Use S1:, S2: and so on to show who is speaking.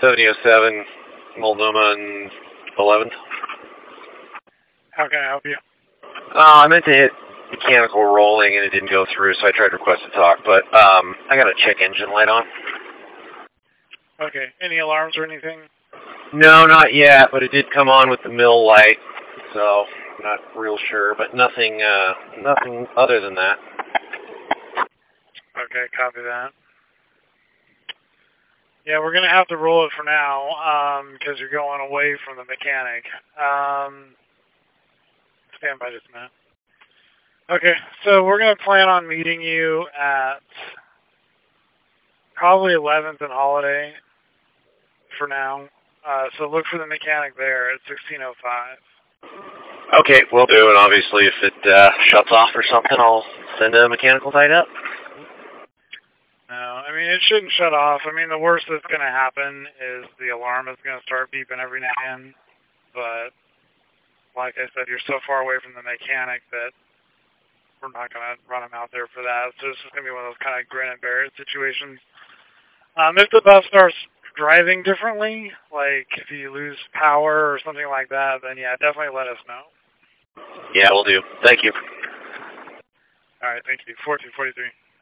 S1: 7007, Multnomah and 11th.
S2: How can I help you?
S1: I meant to hit mechanical rolling and it didn't go through, so I tried to request to talk, but I got a check engine light on.
S2: Okay. Any alarms or anything?
S1: No, not yet, but it did come on with the mill light, so I'm not real sure, but nothing other than that.
S2: Okay, copy that. Yeah, we're going to have to roll it for now, because you're going away from the mechanic. Stand by just a minute. Okay, so we're going to plan on meeting you at probably 11th and Holiday for now. So look for the mechanic there at 1605.
S1: Okay, will do, and obviously if it shuts off or something, I'll send a mechanical tied up.
S2: No, I mean, it shouldn't shut off. I mean, the worst that's going to happen is the alarm is going to start beeping every now and then. But, like I said, you're so far away from the mechanic that we're not going to run them out there for that. So this is going to be one of those kind of grin and bear it situations. If the bus starts driving differently, like if you lose power or something like that, then yeah, definitely let us know.
S1: Yeah, will do. Thank you.
S2: All right, thank you. 1443.